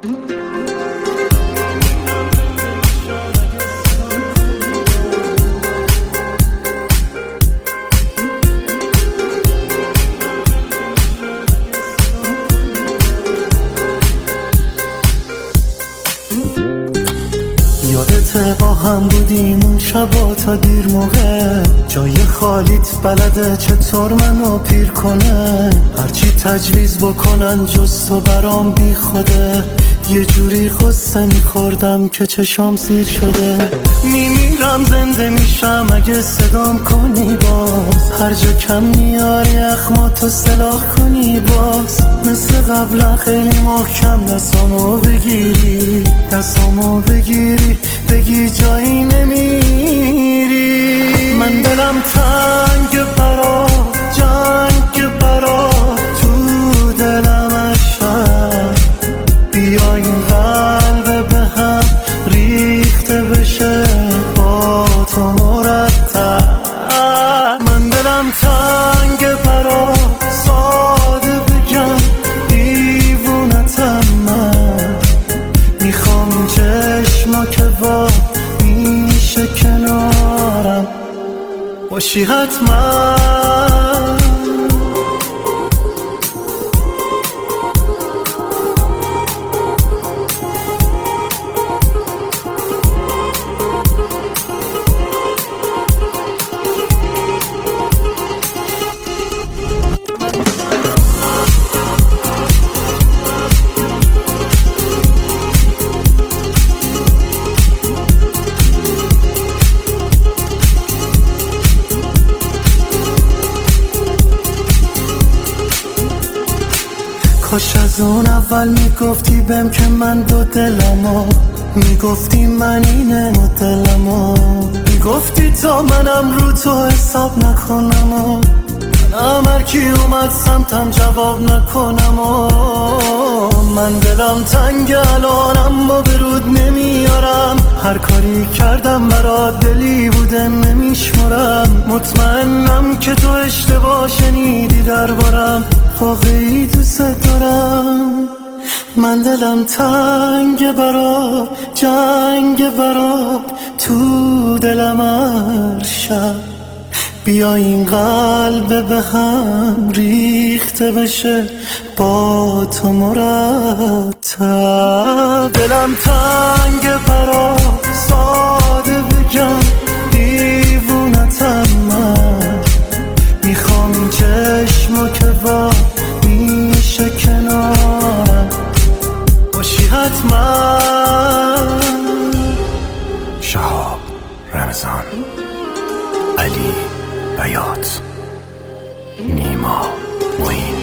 یادت با هم بودیم اون شبا تا دیر موقع، جای خالیت بلده چطور منو پیر کنه. هرچی تجویز بکنن جز تو برام بی خوده، یه جوری غصه میخوردم که چشام سیر شده. میمیرم زنده میشم اگه صدام کنی باز، هر جا کم میاری اخماتو سلاح کنی باز. مثل قبلا خیلی محکم دستامو بگیری، دستامو بگیری بگی جایی نمیری. من دلم تنگ برات، جنگ برات تو دلم اشتر. بیا این قلب به هم ریخته بشه با تو مرتب. من دلم تنگ برات، ساده بگم دیوونتم من. میخوام این چشما که با میشه کنارم باشی حتما. کاش از اون اول میگفتی بهم که من دو دلمو، میگفتی من اینه مدلمو، میگفتی تا منم رو تو حساب نکنم و منم هرکی اومد سمتم جواب نکنم. و من دلم تنگ الانم و برود نمیارم، هر کاری کردم برات دلی بوده نمیشمرم. مطمئنم که تو اشتباه شنیدی دربارم، واقعی دوست دارم. من دلم تنگ برات، جنگ برات تو دلم هر شب. بیا این قلب به هم ریخته بشه با تو مرتب. دلم تنگ برات، ساده بگم دیوونتم من. میخوام این چشما که با میشه کنارم باشی حتما. شهاب رمضان، علی بیات، نیما معین.